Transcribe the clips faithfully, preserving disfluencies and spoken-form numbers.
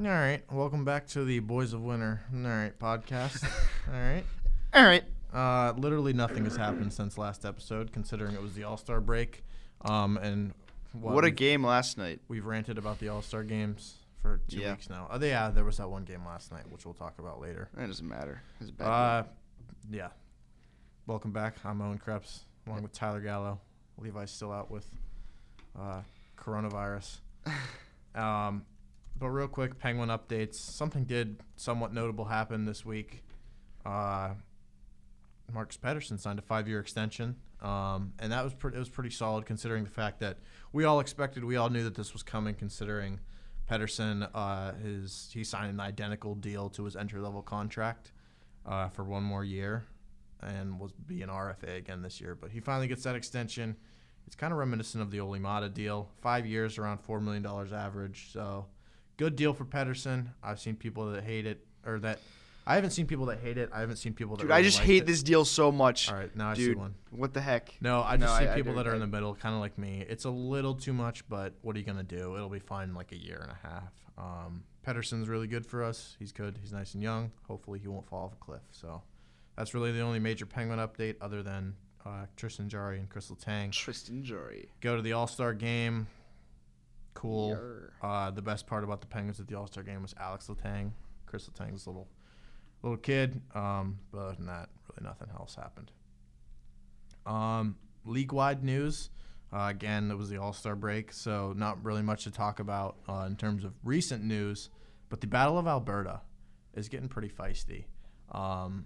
All right. Welcome back to the Boys of Winter. All right, podcast. All right. All right. Uh, literally nothing has happened since last episode, considering it was the All-Star break. Um, and what, what a game last night. We've ranted about the All-Star games for two yeah. weeks now. Oh, yeah, there was that one game last night, which we'll talk about later. That doesn't matter. It's a bad uh, game. Yeah. Welcome back. I'm Owen Krebs, along with Tyler Gallo. Levi's still out with uh, coronavirus. um, but real quick, Penguin updates. Something did somewhat notable happen this week. Uh, Marcus Pettersson signed a five-year extension, um, and that was pretty. It was pretty solid considering the fact that we all expected, we all knew that this was coming. Considering Pettersson, uh, his he signed an identical deal to his entry-level contract uh, for one more year, and will be an R F A again this year. But he finally gets that extension. It's kind of reminiscent of the Olimata deal. Five years, around four million dollars average. So, good deal for Pettersson. I've seen people that hate it, or that I haven't seen people that hate it. I haven't seen people that Dude, really I just liked hate it. this deal so much. All right, now I Dude, see one. What the heck? No, I just no, see I, people I that are I, in the middle, kind of like me. It's a little too much, but what are you going to do? It'll be fine in like a year and a half. Um, Pettersson's really good for us. He's good. He's nice and young. Hopefully he won't fall off a cliff. So that's really the only major Penguin update other than uh, Tristan Jarry and Crystal Tang. Tristan Jarry. Go to the All-Star game. Cool. Yarr. Uh, the best part about the Penguins at the All-Star game was Alex Letang. Crystal Tang's little little kid. Um, but other than that, really nothing else happened. Um, league-wide news. Uh, again, it was the All-Star break, so not really much to talk about uh, in terms of recent news. But the Battle of Alberta is getting pretty feisty. Um,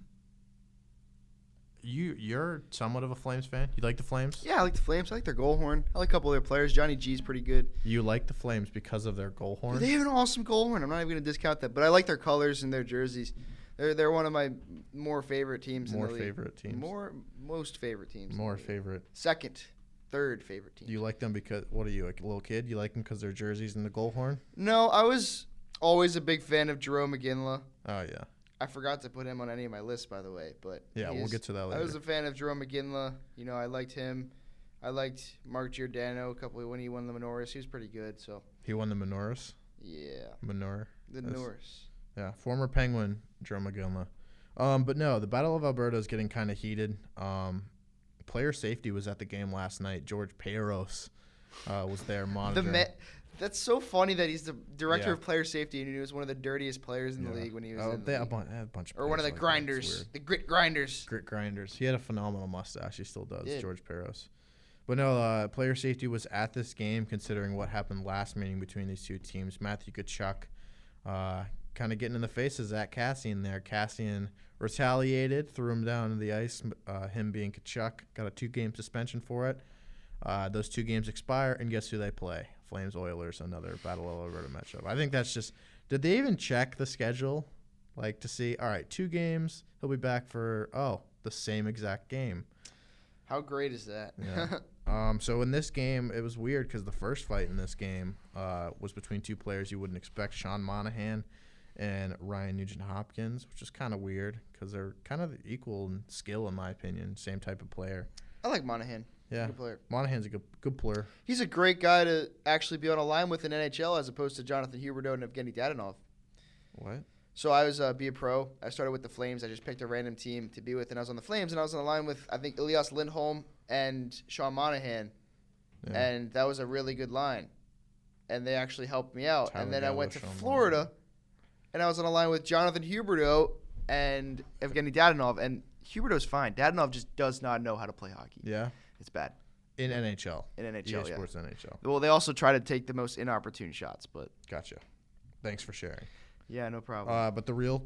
you, you're somewhat of a Flames fan. You like the Flames? Yeah, I like the Flames. I like their goal horn. I like a couple of their players. Johnny G's pretty good. You like the Flames because of their goal horn? Dude, they have an awesome goal horn. I'm not even going to discount that. But I like their colors and their jerseys. They're they're one of my more favorite teams More in the league. favorite teams. More most favorite teams. More favorite. Second, third favorite team. Do you like them because, what are you, like a little kid? You like them because their jerseys and the goal horn? No, I was always a big fan of Jerome McGinley. Oh, yeah. I forgot to put him on any of my lists, by the way. But Yeah, we'll is, get to that later. I was a fan of Jerome McGinley. You know, I liked him. I liked Mark Giordano a couple of, when he won the Menoris. He was pretty good. So He won the Menoris? yeah, Menor. the That's- Norris. Yeah, former Penguin, Joe McGinley. Um, but no, the Battle of Alberta is getting kind of heated. Um, player safety was at the game last night. George Payros uh, was there The monitoring. me- That's so funny that he's the director Yeah. of player safety and he was one of the dirtiest players in the Yeah. league when he was Oh, in they the had a, league. bun- they had a bunch of Or one of the players like that. It's grinders, weird. the grit grinders. Grit grinders. He had a phenomenal mustache. He still does, Did. George Payros. But no, uh, player safety was at this game considering what happened last meeting between these two teams. Matthew Tkachuk uh, kind of getting in the face of Zach Kassian there. Kassian retaliated, threw him down to the ice, uh, him being Tkachuk. Got a two-game suspension for it. Uh, those two games expire, and guess who they play? Flames Oilers, another Battle of Alberta matchup. I think that's just – did they even check the schedule, like to see, all right, two games, he'll be back for, oh, the same exact game. How great is that? Yeah. um, so in this game, it was weird because the first fight in this game uh, was between two players you wouldn't expect, Sean Monahan and Ryan Nugent-Hopkins, which is kind of weird because they're kind of equal in skill, in my opinion, same type of player. I like Monahan. Yeah, Good player. Monahan's a good, good player. He's a great guy to actually be on a line with in N H L as opposed to Jonathan Huberdeau and Evgeny Dadonov. What? So I was uh, be a pro. I started with the Flames. I just picked a random team to be with, and I was on the Flames, and I was on the line with, I think, Elias Lindholm and Sean Monahan, Yeah. and that was a really good line. And they actually helped me out. Tyler and then I Gallo, went to Sean Florida, Monahan. and I was on a line with Jonathan Huberdeau and Evgeny Dadonov, and Huberdeau's fine. Dadonov just does not know how to play hockey. Yeah, It's bad. in N H L. In N H E A L, yeah. Sports N H L. Well, they also try to take the most inopportune shots, but Gotcha. Thanks for sharing. yeah, no problem. Uh, but the real,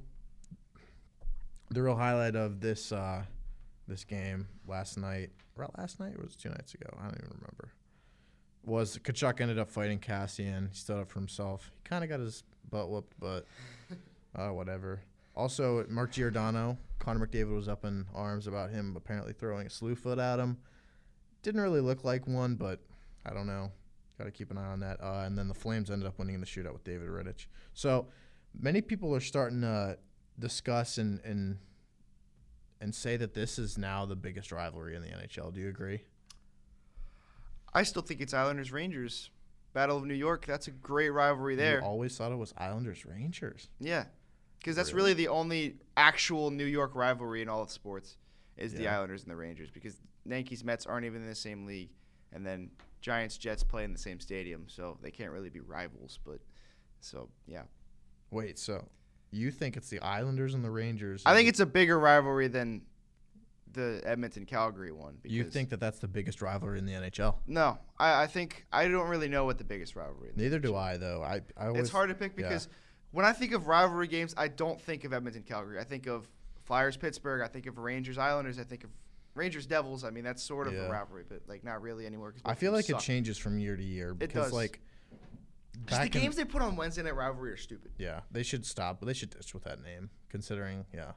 the real highlight of this uh, this game last night, right last night or was it two nights ago? I don't even remember. Was Tkachuk ended up fighting Kassian. He stood up for himself. He kind of got his butt whooped, but uh, whatever. Also, Mark Giordano, Connor McDavid was up in arms about him apparently throwing a slew foot at him. Didn't really look like one, but I don't know. Got to keep an eye on that. Uh, and then the Flames ended up winning in the shootout with David Rittich. So many people are starting to discuss and and and say that this is now the biggest rivalry in the N H L. Do you agree? I still think it's Islanders Rangers. Battle of New York. That's a great rivalry there. You always thought it was Islanders Rangers. Yeah, because that's Really? really the only actual New York rivalry in all of sports is the Yeah. Islanders and the Rangers, because Yankees Mets aren't even in the same league, and then Giants Jets play in the same stadium, so they can't really be rivals. But so yeah, Wait, so you think it's the Islanders and the Rangers? I think it's a bigger rivalry than the Edmonton Calgary one. Because You think that that's the biggest rivalry in the N H L? No, I, I think I don't really know what the biggest rivalry is. Neither do I, though. I, I always, It's hard to pick yeah. because when I think of rivalry games, I don't think of Edmonton Calgary. I think of Flyers Pittsburgh. I think of Rangers Islanders. I think of Rangers Devils. I mean, that's sort of Yeah. a rivalry, but like not really anymore. 'Cause I both feel teams like suck. it changes from year to year because, does. like, Just the back in- games they put on Wednesday Night Rivalry are stupid. Yeah, they should stop. But they should ditch with that name, considering, yeah.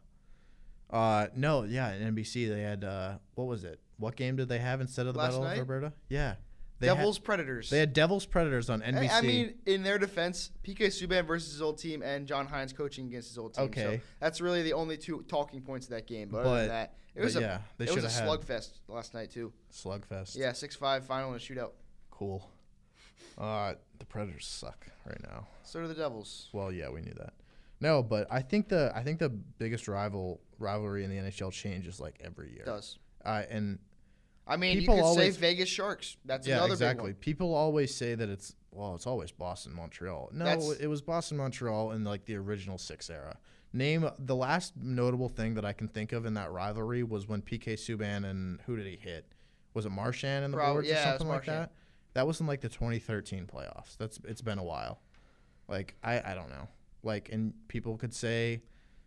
Uh, no, yeah, in N B C they had uh, what was it? What game did they have instead of the Last Battle night? of Alberta? Yeah, they Devils Had, Predators. they had Devils Predators on N B C. I, I mean, in their defense, P K Subban versus his old team and John Hines coaching against his old team. Okay. So that's really the only two talking points of that game. But, But- other than that, it but was a yeah, they it was a should have had slugfest last night too. Slugfest. Yeah, six five final and a shootout. Cool. Uh, the Predators suck right now. So do the Devils. Well, yeah, we knew that. No, but I think the I think the biggest rival rivalry in the N H L changes like every year. It does. Uh, and I mean, People you could always- say Vegas Sharks. That's yeah, another exactly. big one. People always say that it's well, it's always Boston Montreal. No, That's- it was Boston Montreal in like the original six era. Name the last notable thing that I can think of in that rivalry was when P K Subban and who did he hit? Was it Marchand in the Prob- boards yeah, or it was something like Marchand. that? That was in like the twenty thirteen playoffs. That's it's been a while. Like I I don't know. Like and people could say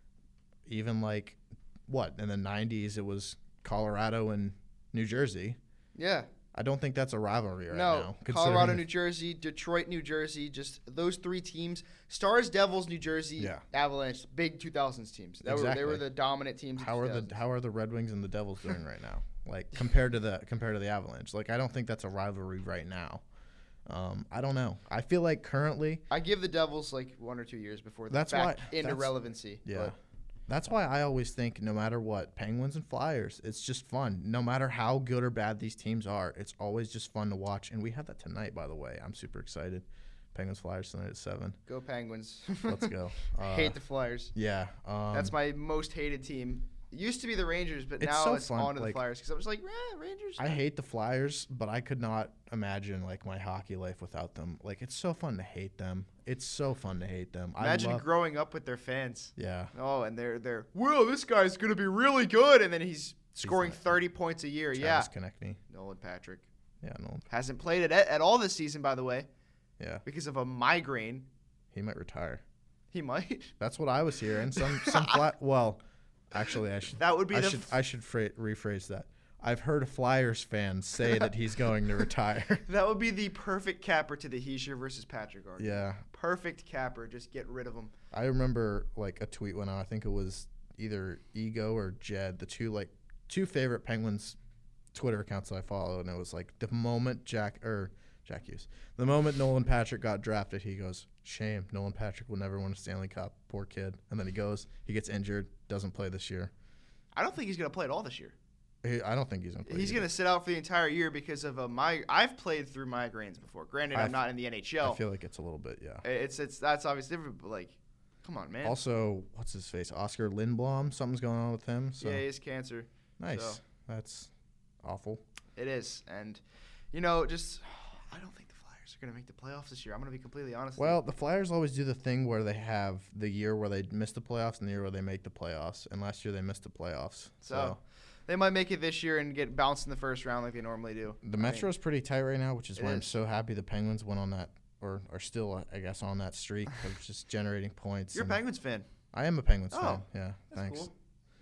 even like what in the nineties it was Colorado and New Jersey. Yeah. I don't think that's a rivalry right no, now. Colorado, considering- New Jersey, Detroit, New Jersey, just those three teams. Stars, Devils, New Jersey, Yeah. Avalanche, big two thousands teams. That were, they Exactly. were the dominant teams. of How are the two thousands. how are the Red Wings and the Devils doing right now? Like compared to the compared to the Avalanche, like I don't think that's a rivalry right now. Um, I don't know. I feel like currently, I give the Devils like one or two years before That's they're back why- into that's- relevancy. yeah, But that's why I always think no matter what, Penguins and Flyers, it's just fun. No matter how good or bad these teams are, it's always just fun to watch. And we have that tonight, by the way. I'm super excited. Penguins Flyers tonight at seven. go Penguins. Let's go. Uh, Hate the Flyers. yeah. Um, That's my most hated team. It used to be the Rangers, but It's now so it's fun, on to the like- Flyers because I was like, eh, Rangers. I hate the Flyers, but I could not imagine like my hockey life without them. Like it's so fun to hate them. It's so fun to hate them. Imagine I love, growing up with their fans. yeah. Oh, and they're they're whoa, this guy's gonna be really good, and then he's scoring not- thirty points a year. Travis Yeah, Konechny. Nolan Patrick Yeah, no. hasn't played it at, at all this season, by the way, Yeah, because of a migraine. he might retire. He might. That's what I was hearing. Some some flat. Well, actually, I should. That would be I the should. f- I should fra- rephrase that. I've heard Flyers fans say that he's going to retire. That would be the perfect capper to the Heischer versus Patrick argument. Yeah, Perfect capper. Just get rid of him. I remember like a tweet went out. I think it was either Ego or Jed, the two like two favorite Penguins Twitter accounts that I follow, and it was like the moment Jack or Jack Hughes, the moment Nolan Patrick got drafted, he goes, "Shame, Nolan Patrick will never win a Stanley Cup. Poor kid." And then he goes, he gets injured, doesn't play this year. I don't think he's gonna play at all this year. He, I don't think he's gonna play. He's either. gonna sit out for the entire year because of a mig. I've played through migraines before. Granted, I'm I've- not in the N H I L. feel like it's a little bit, yeah. It's it's that's obviously different, but like, come on, man. Also, what's his face? Oscar Lindblom. Something's going on with him. So yeah, he has cancer. nice. so. That's awful. It is, and you know, just I don't think the Flyers are gonna make the playoffs this year. I'm gonna be completely honest. with Well, the Flyers always do the thing where they have the year where they miss the playoffs and the year where they make the playoffs. And last year they missed the playoffs. you. so, So, they might make it this year and get bounced in the first round like they normally do. the I mean, Metro's pretty tight right now, which is It why I'm is. so happy the Penguins went on that, or are still, I guess, on that streak of just generating points. You're a and Penguins fan. I am a Penguins Oh, fan. Yeah, That's thanks. cool.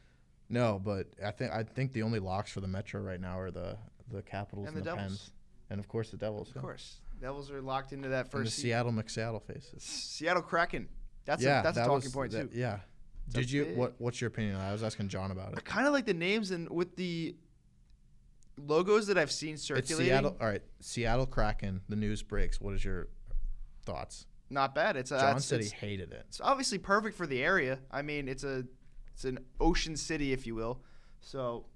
No, but I think I think the only locks for the Metro right now are the the Capitals And and, the the, Devils. Pens, and of course the Devils. Of yeah. course, Devils are locked into that And the first. seed. Seattle McSeattle faces. Seattle Kraken. That's yeah, a, that's a that talking was- point that- too. Yeah. That's Did you? big. What What's your opinion on that? I was asking John about I it. kind of like the names and with the logos that I've seen It's circulating. Seattle. All right, Seattle Kraken. The news breaks. What is your thoughts? Not bad. It's a, John it's, said it's, he hated it. it's obviously perfect for the area. I mean, it's a it's an ocean city, if you will. So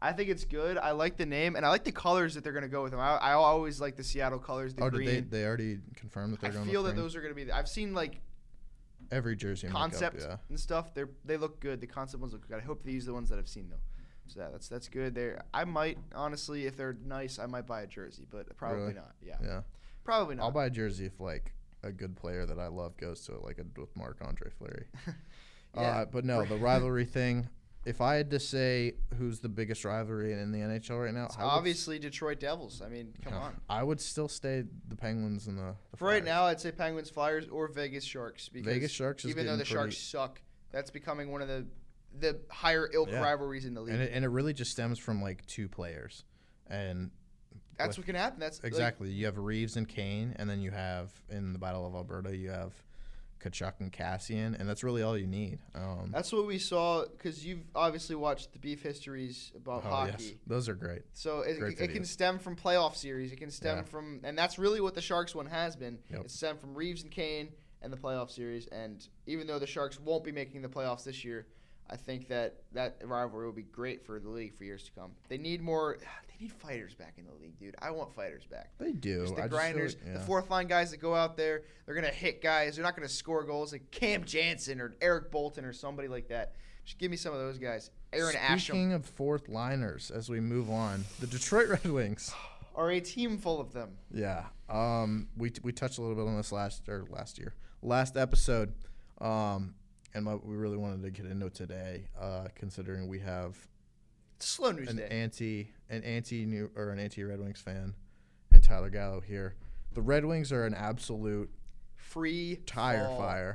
I think it's good. I like the name, and I like the colors that they're going to go with them. I, I always like the Seattle colors, the oh, green. did they, they already confirmed that they're I going feel with that green? those are going to be. The, I've seen like Every jersey concept makeup, yeah. and stuff. They they look good. The concept ones look good. I hope they use the ones that I've seen though. So yeah, that's that's good. There, I might honestly, if they're nice, I might buy a jersey, but probably Really? not. Yeah, Yeah. probably not. I'll buy a jersey if like a good player that I love goes to it, like a, with Marc-Andre Fleury. Yeah. Uh, but no, the rivalry thing. If I had to say who's the biggest rivalry in the N H L right now, It's I would obviously Detroit Devils. I mean, come Yeah. on. I would still stay the Penguins and the, the For right Flyers. now, I'd say Penguins, Flyers, or Vegas Sharks. Because Vegas Sharks is even though the getting Sharks pretty- suck, that's becoming one of the the higher ilk Yeah. rivalries in the league. and it, and it really just stems from like two players, and that's with- what can happen. That's like, exactly you have Reeves and Kane, and then you have in the Battle of Alberta you have Kachuk and Cassian, and that's really all you need. Um, that's what we saw because you've obviously watched the beef histories about oh, hockey. yes. Those are great. So it, Great it can videos. stem from playoff series. It can stem Yeah. from, and that's really what the Sharks one has been. Yep. It's stemmed from Reeves and Kane and the playoff series. And even though the Sharks won't be making the playoffs this year, I think that that rivalry will be great for the league for years to come. They need more. They need fighters back in the league, dude. I want fighters back. They do. Just the I just feel grinders, like- yeah. the fourth line guys that go out there. They're gonna hit guys. They're not gonna score goals like Cam Jansen or Eric Bolton or somebody like that. Just give me some of those guys. Aaron Asham Speaking of fourth liners, as we move on, the Detroit Red Wings. are a team full of them. Yeah. Um. We we touched a little bit on this last or last year, last episode. Um. And what we really wanted to get into today, uh, considering we have Slow news an day. anti an anti new or an anti Red Wings fan, and Tyler Gallo here. The Red Wings are an absolute Free tire fall. fire.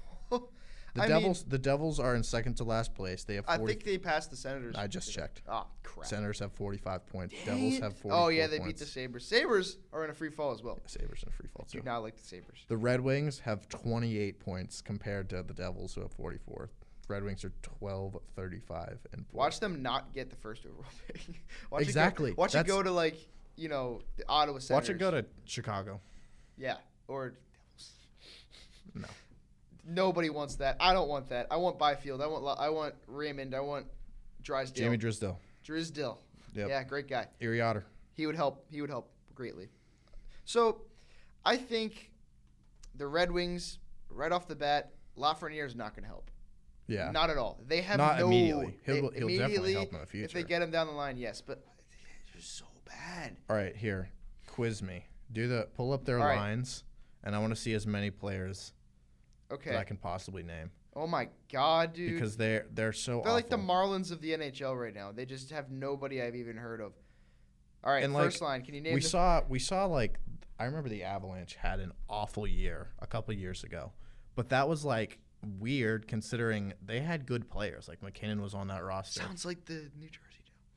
The I Devils the Devils are in second to last place. They have I forty. think they passed the Senators. I just checked. Oh crap. Senators have forty-five points. Dang Devils it. have forty. Oh yeah, they beat the Sabres. Sabres are in a free fall as well. Sabres in a free fall Do too. not like the Sabres. The Red Wings have twenty-eight points compared to the Devils, who have forty-four. Red Wings are twelve, thirty-five, and four. Watch them not get the first overall pick. Watch Exactly. It go, watch That's- it go to like you know the Ottawa Senators. Watch it go to Chicago. Yeah, or Devils. No. Nobody wants that. I don't want that. I want Byfield. I want Lo- I want Raymond. I want Drysdale. Jamie Drysdale. Drysdale. Yep. Yeah, great guy. Erie Otter. He would help. He would help greatly. So, I think the Red Wings, right off the bat, Lafreniere is not going to help. Yeah. Not at all. They have Not no. immediately. He'll- they- he'll definitely immediately, help in the future. If they get him down the line, yes. But they're so bad. All right, here. Quiz me. Do the pull up their All right. lines, and I want to see as many players Okay. that I can possibly name Oh my God, dude. because they're they're so they're awful. like the Marlins of the N H L right now. They just have nobody I've even heard of. All right, And, first like, line. Can you name we the saw we saw like I remember the Avalanche had an awful year a couple years ago, but that was like weird considering they had good players. Like McKinnon was on that roster. Sounds like the New Jersey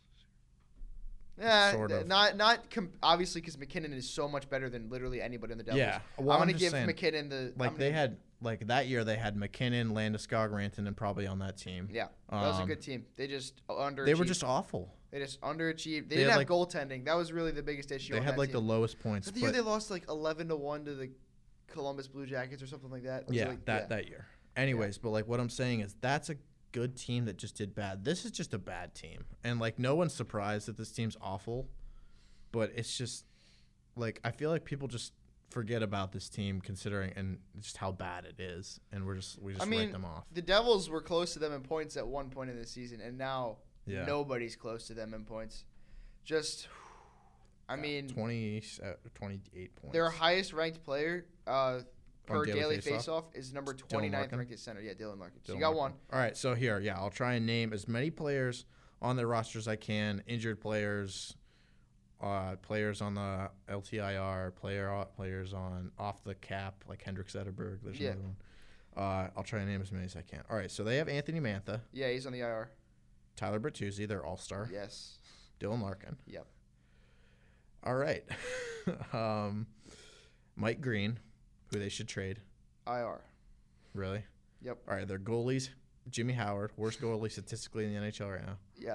Devils. Yeah, Sort th- of. not not com- obviously because McKinnon is so much better than literally anybody in the Devils. Yeah, well, I'm I'm gonna just give saying, McKinnon the Like I'm they gonna- had like that year they had McKinnon, Landeskog, Rantanen probably on that team. Yeah, that was a Um, good team. They just underachieved. They were just awful. they just underachieved. They, They didn't had, have goaltending. That was really the biggest issue. They on had that like the team. lowest points. Was that the year but- they lost like eleven to one to the Columbus Blue Jackets or something like that. Was it Yeah, like- that yeah. that year. Anyways, but like what I'm saying is that's a good team that just did bad. This is just a bad team, and like no one's surprised that this team's awful, but it's just like I feel like people just forget about this team considering and just how bad it is, and we're just we just I mean, write them off. the Devils were close to them in points at one point in the season, and now Yeah. nobody's close to them in points. Just, I mean, twenty, uh, twenty-eight points. their highest ranked player uh, per daily daily faceoff? faceoff is number twenty-ninth Larkin? ranked at center. Yeah, Dylan Larkin. So Dylan you got Larkin. one. All right, so here, yeah, I'll try and name as many players on their roster as I can. Injured players, uh, players on the L T I R, player players on off the cap, like Hendrik Zetterberg. There's Yeah. another one. Uh, I'll try and name as many as I can. All right, so they have Anthony Mantha, Yeah, he's on the I R. Tyler Bertuzzi, their all-star, Yes. Dylan Larkin. Yep. All right, um, Mike Green, who they should trade. I R. Really? Yep. All right, their goalies, Jimmy Howard, worst goalie statistically in the N H L right now. Yeah.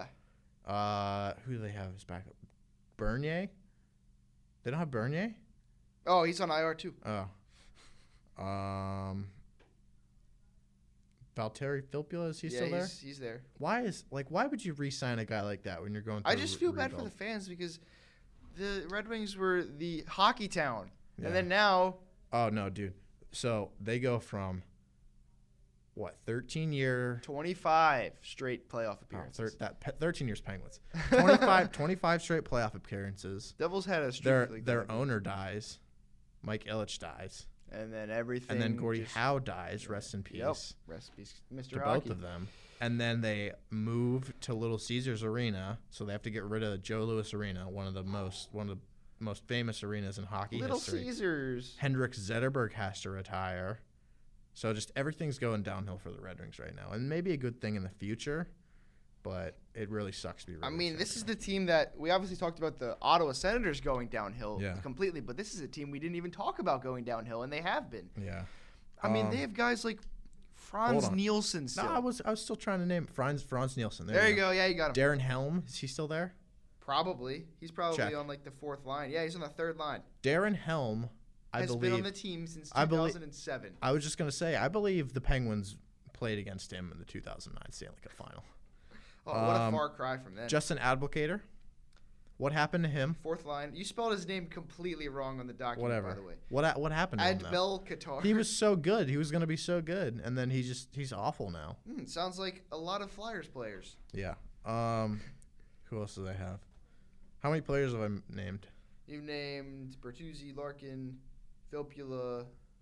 Uh, who do they have as backup? Bernier? They don't have Bernier? Oh, he's on I R too. Oh. Um, Valtteri Filppula, is he yeah, still there? he's, he's there. Why is like why would you re-sign a guy like that when you're going through I just a feel re- bad for rebuild? the fans because the Red Wings were the hockey town, Yeah. and then now Oh no, dude. So they go from what thirteen year twenty-five straight playoff oh, appearances. thir- that pe- thirteen years Penguins. twenty-five, twenty-five straight playoff appearances. Devils had a streak Their like their that. owner dies. Mike Ilitch dies. and then everything. And then Gordie just- Howe dies, rest in peace. Yep. Rest in peace, Mister To Hockey. both of them. And then they move to Little Caesars Arena, so they have to get rid of Joe Louis Arena, one of the most one of the most famous arenas in hockey Little history. Caesars. Hendrik Zetterberg has to retire. So just everything's going downhill for the Red Wings right now. And maybe a good thing in the future, but it really sucks to be I Red mean, Wings this fans is right the team that we obviously talked about the Ottawa Senators going downhill Yeah. completely, but this is a team we didn't even talk about going downhill, and they have been. now. Yeah. I mean, Um, they have guys like Franz hold on. Nielsen still. No, I was I was still trying to name Franz Franz Nielsen. There, there you go. Yeah, you got him. Darren Helm, is he still there? Probably. He's probably Check. on like the fourth line. Yeah, he's on the third line. Darren Helm, I Has believe. been on the team since I two belie- thousand seven. I was just gonna say, I believe the Penguins played against him in the two thousand nine Stanley Cup Final. Oh, what a Um, far cry from that. Justin Advocator, what happened to him? Fourth line. You spelled his name completely wrong on the document, Whatever. by the way. What ha- what happened to him? though? Adbel Qatar. He was so good. He was gonna be so good, and then he just he's awful now. Hmm, sounds like a lot of Flyers players. Yeah. Um, who else do they have? How many players have I m- named? You named Bertuzzi, Larkin, Filppula,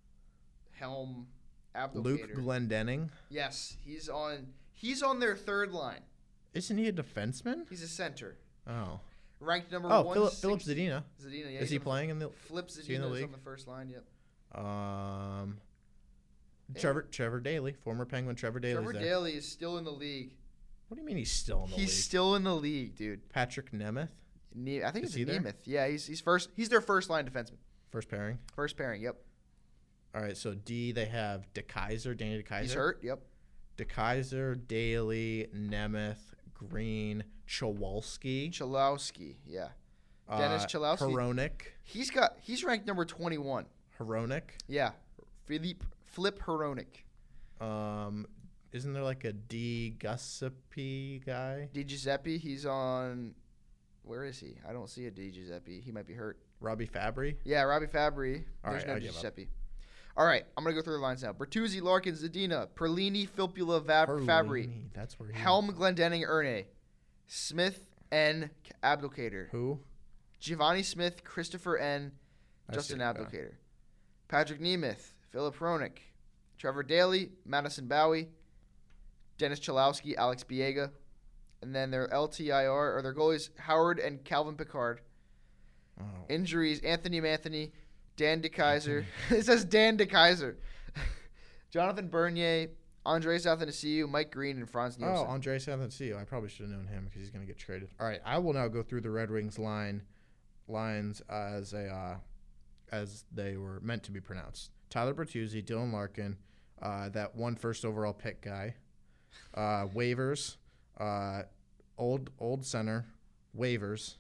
Helm, Luke Abdelkader. Glendening. Yes, he's on. He's on their third line. Isn't he a defenseman? He's a center, Oh. ranked number Oh, one. Philip Philip Zadina. Zadina, yeah, Is he's he on the- playing in the Flip he in the Zadina is league? on the first line. Yep. um? Yeah. Trevor Trevor Daly, former Penguin Trevor Daly's Trevor there. Daly is still in the league. What do you mean he's still in the He's league? still in the league, dude. Patrick Nemeth, Ne- I think Is it's he there? Nemeth. Yeah, he's he's first. He's their first line defenseman. first pairing. First pairing. Yep. All right, so D they have DeKaiser, Danny DeKaiser. He's hurt. Yep. DeKaiser, Daly, Nemeth, Green, Chowalski, Chalowski. Yeah. Dennis uh, Chalowski. Hronik, He's got. He's ranked number twenty-one. Hronik. Yeah. Philippe Flip Hronik. Um, isn't there like a D Giuseppe guy? Di Giuseppe. He's on. Where is he? I don't see a Di Giuseppe. He might be hurt. Robbie Fabry. Yeah, Robbie Fabry. All There's right, no I Di give up. Giuseppe. All right, I'm gonna go through the lines now. Bertuzzi, Larkin, Zadina, Perlini, Filppula, Vab- Fabry, Perlini, That's where he. Helm, Glendening, Erne, Smith, N, Abdelkader, Who? Giovanni Smith, Christopher N, I Justin see, yeah. Abdelkader, Patrick Nemeth, Philip Hronik, Trevor Daly, Madison Bowie, Dennis Chalowski, Alex Biega, and then their L T I R or their goalies Howard and Calvin Picard. Oh. Injuries: Anthony Manthony, Dan DeKaiser. It says Dan DeKaiser. Jonathan Bernier, Andres Athanasiou, Mike Green, and Franz Oh, Nielsen. Andres Athanasiou. I probably should have known him because he's going to get traded. All right, I will now go through the Red Wings line lines as a uh, as they were meant to be pronounced. Tyler Bertuzzi, Dylan Larkin, uh, that one first overall pick guy, uh, waivers, uh, old old center, waivers,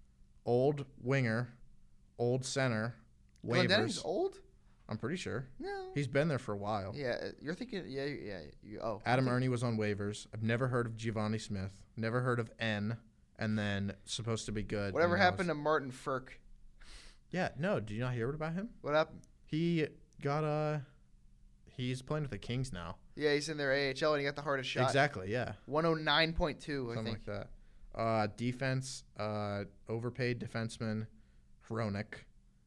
old winger, old center, Glendening's waivers. old? I'm pretty sure No. he's been there for a while. Yeah, uh, you're thinking. Yeah, yeah. You, oh, Adam I think- Ernie was on waivers. I've never heard of Giovanni Smith. Never heard of N. And then supposed to be good. Whatever and now happened is- to Martin Firk? Yeah, no. Did you not hear about him? What happened? He got uh He's playing with the Kings now. Yeah, he's in their A H L and he got the hardest shot. Exactly. Yeah. one oh nine point two, I Something think. like that. Uh, defense. Uh, overpaid defenseman. Hronik.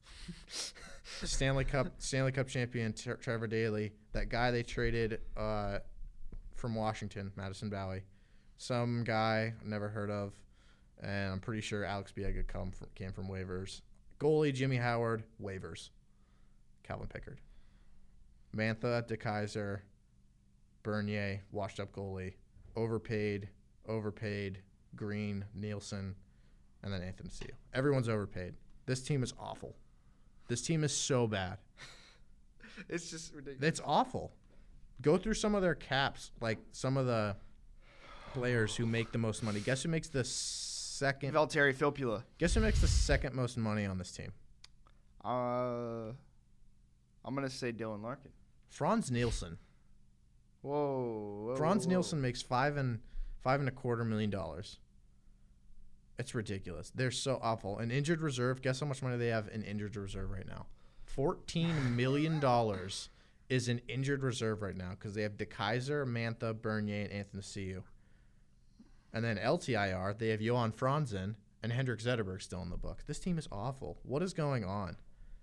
Stanley Cup. Stanley Cup champion Tre- Trevor Daly. That guy they traded uh, from Washington, Madison Bowie. Some guy never heard of, and I'm pretty sure Alex Biega come from, came from waivers. Goalie Jimmy Howard, waivers. Calvin Pickard. Mantha, DeKaiser, Bernier, washed up goalie. Overpaid, overpaid, Green, Nielsen, and then Anthony Seal. Everyone's overpaid. This team is awful. This team is so bad. It's just ridiculous. It's awful. Go through some of their caps, like some of the players who make the most money. Guess who makes the second? Valtteri Filppula. Guess who makes the second most money on this team? Uh, I'm gonna say Dylan Larkin. Franz Nielsen. Whoa. whoa Franz whoa. Nielsen makes five and five and a quarter million dollars. It's ridiculous. They're so awful. An injured reserve. Guess how much money they have in injured reserve right now? Fourteen million dollars is an injured reserve right now because they have DeKaiser, Mantha, Bernier, and Anthony Ciu. And then L T I R, they have Johan Franzen and Hendrik Zetterberg still in the book. This team is awful. What is going on?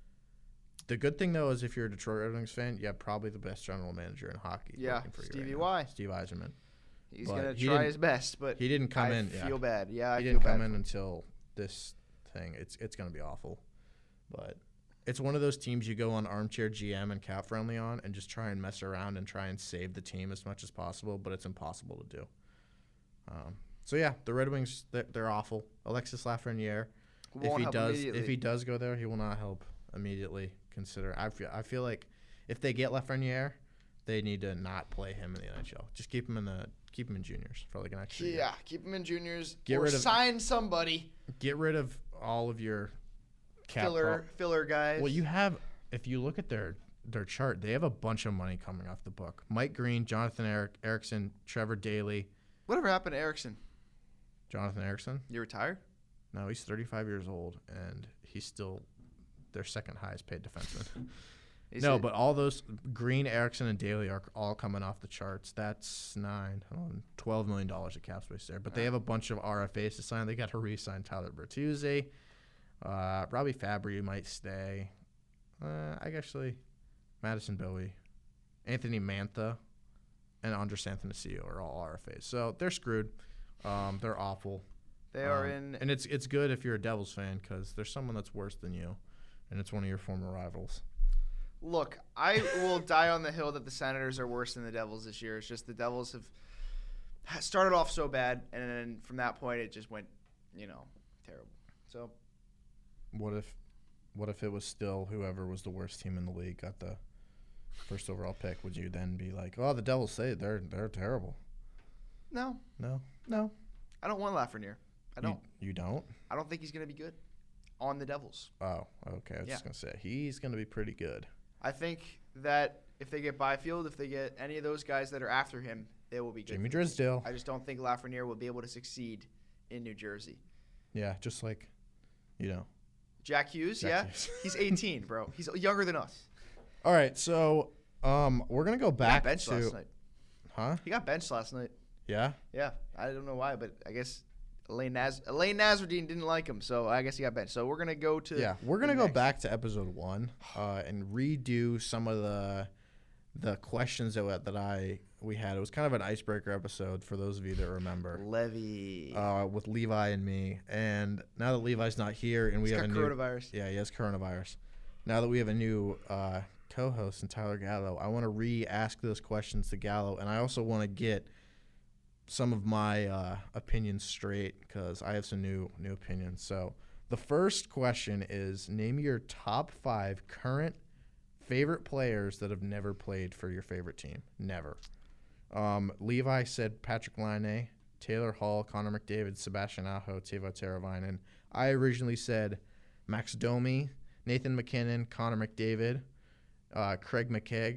The good thing, though, is if you're a Detroit Red Wings fan, you have probably the best general manager in hockey. Yeah, working for you Stevie right Y. now, Steve Yzerman. He's But going to he try didn't- his best, but He didn't come I in. feel yeah. bad. Yeah, I He feel didn't bad. come for in him. until this thing. It's it's going to be awful. But it's one of those teams you go on Armchair G M and Cap Friendly on and just try and mess around and try and save the team as much as possible, but it's impossible to do. Um, so, yeah, the Red Wings, they're, they're awful. Alexis Lafreniere, if Won't he help does immediately. if he does go there, he will not help immediately. Consider I feel I feel like if they get Lafreniere, they need to not play him in the N H L. Just keep him in the keep him in juniors for like an extra year. Yeah, keep him in juniors. Get or rid of- sign somebody. Get rid of all of your cap Filler, pro- filler guys. Well, you have if you look at their their chart, they have a bunch of money coming off the book. Mike Green, Jonathan Eric, Erickson, Trevor Daley, Whatever happened to Erickson? Jonathan Erickson. You retired? No, he's thirty-five years old and he's still their second highest paid defenseman. Is no, it- but all those Green, Erickson, and Daly are all coming off the charts. That's nine, um, twelve million dollars of cap space there. But they Yeah. have a bunch of R F As to sign. They got to re-sign Tyler Bertuzzi. Uh, Robbie Fabry might stay. Uh, I actually, Madison Bowie, Anthony Mantha, and Andres Athanasiou are all R F As. So they're screwed. Um, they're awful. They are Um, in. and it's it's good if you're a Devils fan because there's someone that's worse than you, and it's one of your former rivals. Look, I will die on the hill that the Senators are worse than the Devils this year. It's just the Devils have ha- started off so bad, and then from that point it just went, you know, terrible. So What if, what if it was still whoever was the worst team in the league got the first overall pick? Would you then be like, oh, the Devils say they're they're terrible? no, No, no, I don't want Lafreniere. I don't. You, you don't. I don't think he's going to be good on the Devils. Oh, okay. I was Yeah. just gonna say he's gonna be pretty good. I think that if they get Byfield, if they get any of those guys that are after him, they will be good. Jimmy for the team. Drysdale. I just don't think Lafreniere will be able to succeed in New Jersey. Yeah, just like, you know. Jack Hughes, Jack yeah, Hughes. he's eighteen, bro. He's younger than us. All right, so um, we're gonna go He got back benched to, last night. huh? He got benched last night. Yeah. Yeah, I don't know why, but I guess Elaine Naz Elaine Nazardine didn't like him, so I guess he got benched. So we're gonna go to Yeah, we're gonna the go next- back to episode one uh, and redo some of the the questions that we- that I we had. It was kind of an icebreaker episode for those of you that remember, Levy. uh, with Levi and me. And now that Levi's not here, and we He's have a got new coronavirus. yeah, he has coronavirus. Now that we have a new uh, co-host in Tyler Gallo, I want to re-ask those questions to Gallo, and I also want to get some of my uh, opinions straight because I have some new new opinions. So the first question is: name your top five current favorite players that have never played for your favorite team. Never. Um, Levi said Patrick Laine, Taylor Hall, Connor McDavid, Sebastian Aho, Teuvo Teravainen. I originally said Max Domi, Nathan McKinnon, Connor McDavid, uh, Craig McKegg,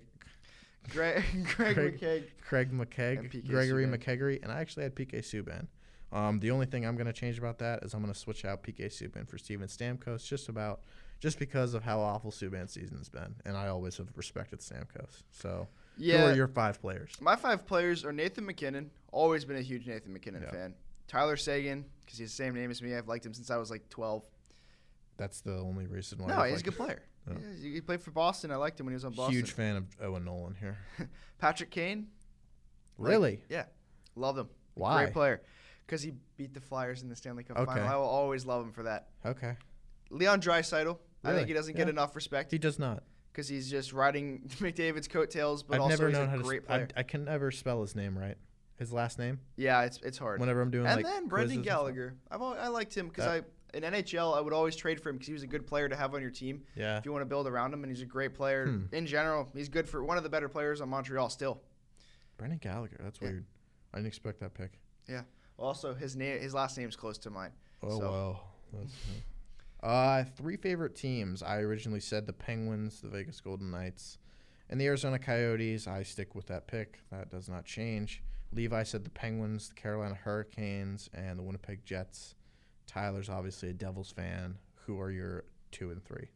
Greg, Greg, Craig- McKegg. Craig And McKegg, P K Gregory Subban. McKeggery, and I actually had P K Subban. Um, the only thing I'm going to change about that is I'm going to switch out P K Subban for Steven Stamkos, just about just because of how awful Subban's season has been, and I always have respected Stamkos. So, who Yeah, are your five players? my five players are Nathan McKinnon. Always been a huge Nathan McKinnon Yeah. fan. Tyler Sagan, because he's the same name as me. I've liked him since I was like twelve. That's the only reason why. No, I he's a like good player. Oh. He, he played for Boston. I liked him when he was on Boston. Huge fan of Owen Nolan here. Patrick Kane. Like- Really? Yeah, love him. Why? Great player. Because he beat the Flyers in the Stanley Cup Okay. final. I will always love him for that. Okay. Leon Draisaitl. I Really? think he doesn't Yeah. get enough respect He does not. because he's just riding McDavid's coattails, but I've also never he's known a how to. great Sp- I, player. I can never spell his name right. His last name. yeah, it's it's hard. Whenever I'm doing and like. then quizzes Brendan and stuff. Gallagher. I've al- I liked him because That- I in N H L I would always trade for him because he was a good player to have on your team Yeah. if you want to build around him, and he's a great player Hmm. in general. He's good for one of the better players on Montreal still. Brendan Gallagher. That's Yeah. weird. I didn't expect that pick. Also, his name his last name's close to mine. Oh So- wow. That's, uh, three favorite teams. I originally said the Penguins, the Vegas Golden Knights, And the Arizona Coyotes, I stick with that pick. That does not change. Levi said the Penguins, the Carolina Hurricanes, and the Winnipeg Jets. Tyler's obviously a Devils fan. Who are your two and three?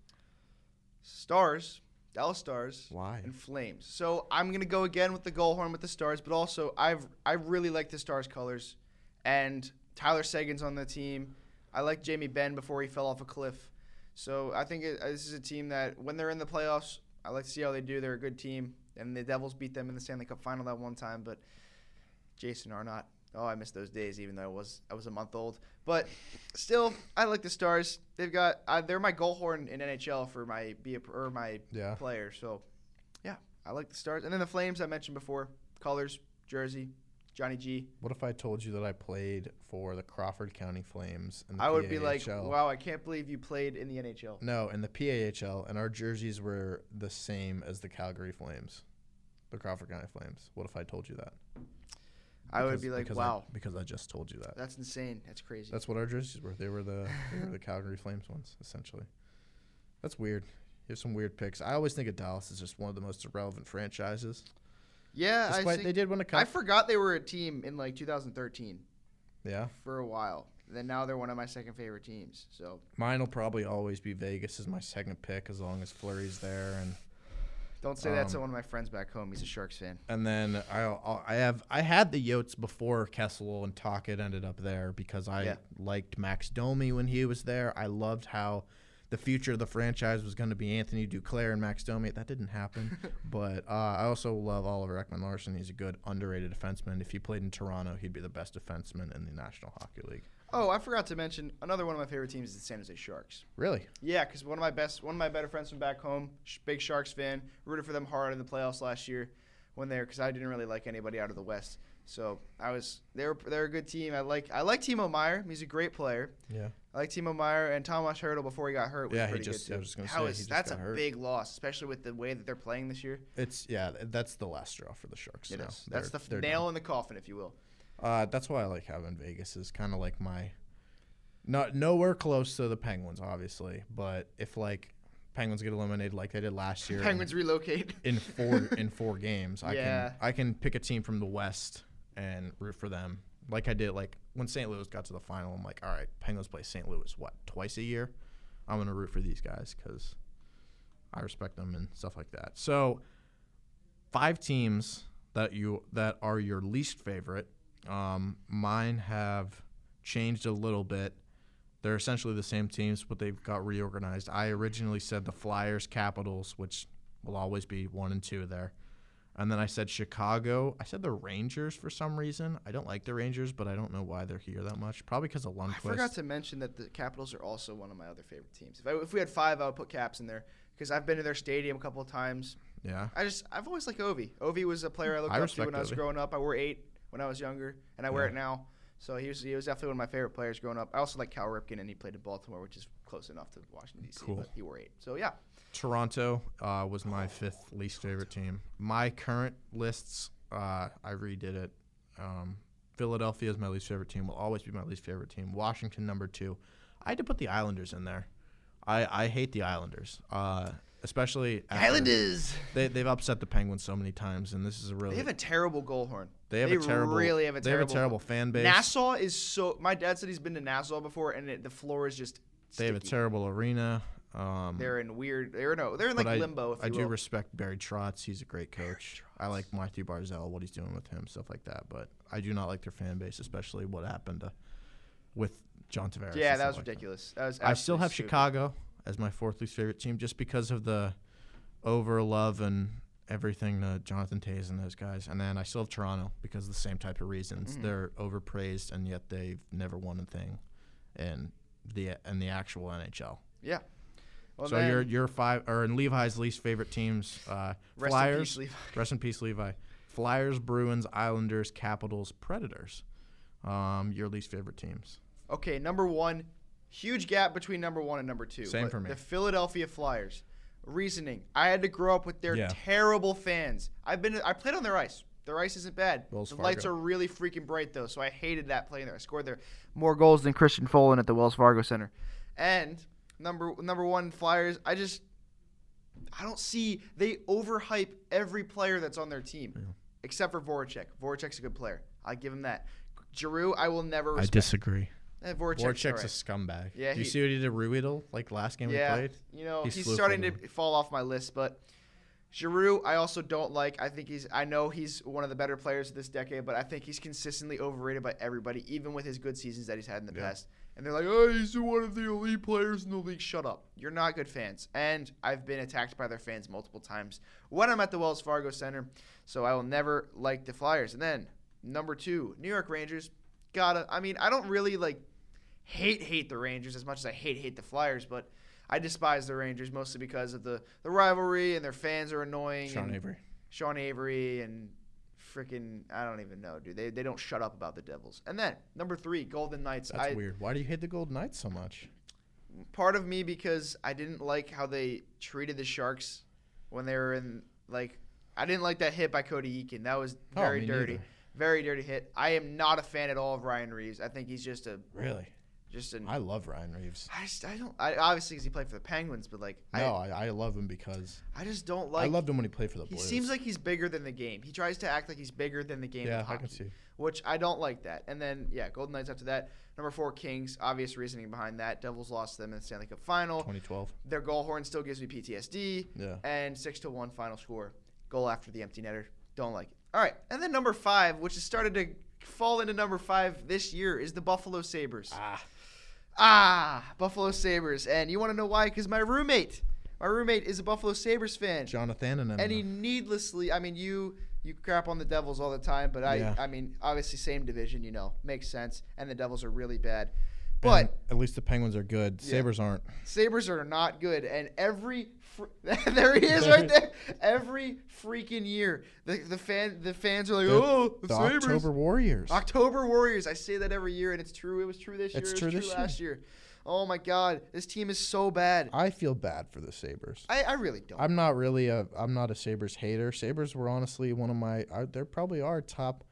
Stars. Dallas Stars. Why? And Flames. So I'm going to go again with the goal horn with the Stars, but also I've I really like the Stars colors. And Tyler Seguin's on the team. I like Jamie Benn before he fell off a cliff. So I think it, this is a team that when they're in the playoffs, I like to see how they do. They're a good team. And the Devils beat them in the Stanley Cup final that one time. But Jason Arnott. Oh, I miss those days, even though I was I was a month old. But still, I like the Stars. They've got uh, they're my goal horn in N H L for my be a, or my yeah. player. So, yeah, I like the Stars. And then the Flames I mentioned before, colors, jersey, Johnny G. What if I told you that I played for the Crawford County Flames in the I would P A H L? be like, wow, I can't believe you played in the N H L. No, in the P A H L, and our jerseys were the same as the Calgary Flames, the Crawford County Flames. What if I told you that? I Because, would be like, because wow. I, because I just told you that. That's insane. That's crazy. That's what our jerseys were. They were the they were the Calgary Flames ones, essentially. That's weird. You have some weird picks. I always think of Dallas as just one of the most irrelevant franchises. Yeah, I Despite think, they did win a cup. I forgot they were a team in like two thousand thirteen Yeah. for a while. Then now they're one of my second favorite teams. So Mine will probably always be Vegas as my second pick as long as Fleury's there. And don't say that to Um, one of my friends back home. He's a Sharks fan. and then I I'll, I have I had the Yotes before Kessel and Tocchet ended up there because I Yeah. liked Max Domi when he was there. I loved how the future of the franchise was going to be Anthony Duclair and Max Domi. That didn't happen. But uh, I also love Oliver Ekman-Larsson. He's a good, underrated defenseman. If he played in Toronto, he'd be the best defenseman in the National Hockey League. Oh, I forgot to mention another one of my favorite teams is the San Jose Sharks. Really? Yeah, because one of my best, one of my better friends from back home, sh- big Sharks fan, rooted for them hard in the playoffs last year when they were, because I didn't really like anybody out of the West. So I was, they were, they're a good team. I like, I like Timo Meyer. He's a great player. Yeah. I like Timo Meyer and Thomas Hertl before he got hurt was Yeah, he pretty just- good I too. was just gonna How say, is- he just that's got a hurt. big loss, especially with the way that they're playing this year. It's yeah. That's the last straw for the Sharks. It now. is. That's They're- the f- they're nail done. in the coffin, if you will. Uh, that's why I like having Vegas. Is kind of like my, not nowhere close to the Penguins, obviously. But if like Penguins get eliminated like they did last year, Penguins relocate. in four in four games, I Yeah. can I can pick a team from the West and root for them. Like I did, like when Saint Louis got to the final, I'm like, all right, Penguins play Saint Louis what twice a year. I'm gonna root for these guys because I respect them and stuff like that. So, five teams that you that are your least favorite. Um, mine have changed a little bit. They're essentially the same teams, but they've got reorganized. I originally said the Flyers, Capitals, which will always be one and two there. And then I said Chicago. I said the Rangers for some reason. I don't like the Rangers, but I don't know why they're here that much. Probably because of Lundqvist. I forgot to mention that the Capitals are also one of my other favorite teams. If, I, if we had five, I would put Caps in there because I've been to their stadium a couple of times. Yeah. I just I've always liked Ovi. Ovi was a player I looked I up to when respect I was Ovi. growing up. I wore eight when I was younger, and I wear Yeah. it now. So he was he was definitely one of my favorite players growing up. I also like Cal Ripken, and he played in Baltimore, which is close enough to Washington D C. Cool. But he wore eight. So yeah. Toronto uh, was my fifth least favorite team. My current lists, uh, I redid it. Um, Philadelphia is my least favorite team. Will always be my least favorite team. Washington, number two. I had to put the Islanders in there. I, I hate the Islanders, uh, especially after Islanders. They they've upset the Penguins so many times, and this is a really They have a terrible goal horn. they have they a terrible really have a they terrible, have a terrible fan base. Nassau is so. My dad said he's been to Nassau before, and it, the floor is just. They have a sticky. terrible arena. Um, They're in weird. They're no. They're in like but I, limbo. If I you do will. respect Barry Trotz. He's a great coach. I like Matthew Barzal, what he's doing with him, stuff like that. But I do not like their fan base, especially what happened to, with John Tavares. Yeah, and that was stuff like ridiculous. That was. I still absolutely have stupid. Chicago as my fourth least favorite team, just because of the over love and everything to Jonathan Toews and those guys. And then I still have Toronto because of the same type of reasons. Mhm. They're overpraised, and yet they've never won a thing in the in the actual N H L. Yeah. Well, so then, you're you're five or in Levi's least favorite teams, uh, rest Flyers. in peace, Levi. Rest in peace, Levi. Flyers, Bruins, Islanders, Capitals, Predators. Um, your least favorite teams. Okay, number one, huge gap between number one and number two. Same but for me. The Philadelphia Flyers. Reasoning: I had to grow up with their Yeah. terrible fans. I've been. I played on their ice. Their ice isn't bad. Wells the lights Fargo. are really freaking bright though, so I hated that playing there. I scored there more goals than Christian Folin at the Wells Fargo Center. And number number one Flyers. I just I don't see they overhype every player that's on their team, Yeah. except for Voracek. Voracek's a good player. I give him that. Giroux, I will never respect. I disagree. Eh, Voracek's, Voracek's all right. a scumbag. Yeah, Do you he- see what he did to Ruidel like last game yeah, we played? you know, He he's slew starting to Foden. fall off my list, but Giroux, I also don't like. I think he's. I know he's one of the better players of this decade, but I think he's consistently overrated by everybody, even with his good seasons that he's had in the Yeah. past. And they're like, "Oh, he's one of the elite players in the league." Shut up! You're not good fans, and I've been attacked by their fans multiple times when I'm at the Wells Fargo Center. So I will never like the Flyers. And then number two, New York Rangers. Gotta. I mean, I don't really like hate hate the Rangers as much as I hate hate the Flyers, but I despise the Rangers mostly because of the, the rivalry and their fans are annoying. Sean and Avery. Sean Avery and freaking I don't even know, dude. They they don't shut up about the Devils. And then number three, Golden Knights. That's I, weird. Why do you hate the Golden Knights so much? Part of me because I didn't like how they treated the Sharks when they were in like I didn't like that hit by Cody Eakin. That was Oh, very me dirty. neither. Very dirty hit. I am not a fan at all of Ryan Reeves. I think he's just a Really? just an I love Ryan Reeves. I just I don't I obviously because he played for the Penguins, but like No, I I, I love him because I just don't like. I loved him when he played for the He Blues. seems like he's bigger than the game. He tries to act like he's bigger than the game. Yeah, of I hockey, can see. which I don't like that. And then yeah, Golden Knights after that. Number four, Kings. Obvious reasoning behind that. Devils lost to them in the Stanley Cup Final. twenty twelve. Their goal horn still gives me P T S D. Yeah. And six to one final score. Goal after the empty netter. Don't like it. All right, and then number five, which has started to fall into number five this year, is the Buffalo Sabres. Ah. Ah, Buffalo Sabres. And you want to know why? Because my roommate, my roommate is a Buffalo Sabres fan. Jonathan and And he needlessly, I mean, you you crap on the Devils all the time, but I, Yeah. I mean, obviously same division, you know, makes sense. And the Devils are really bad. But But at least the Penguins are good. Yeah. Sabres aren't. Sabres are not good. And every fr- there he is right there. Every freaking year, the the fan the fans are like, The- oh, the, The Sabres. October Warriors. October Warriors. I say that every year, and it's true. It was true this year. It's it was true true, this year. last year. Oh my God, this team is so bad. I feel bad for the Sabres. I, I really don't. I'm not really a I'm not a Sabres hater. Sabres were honestly one of my I, they probably are top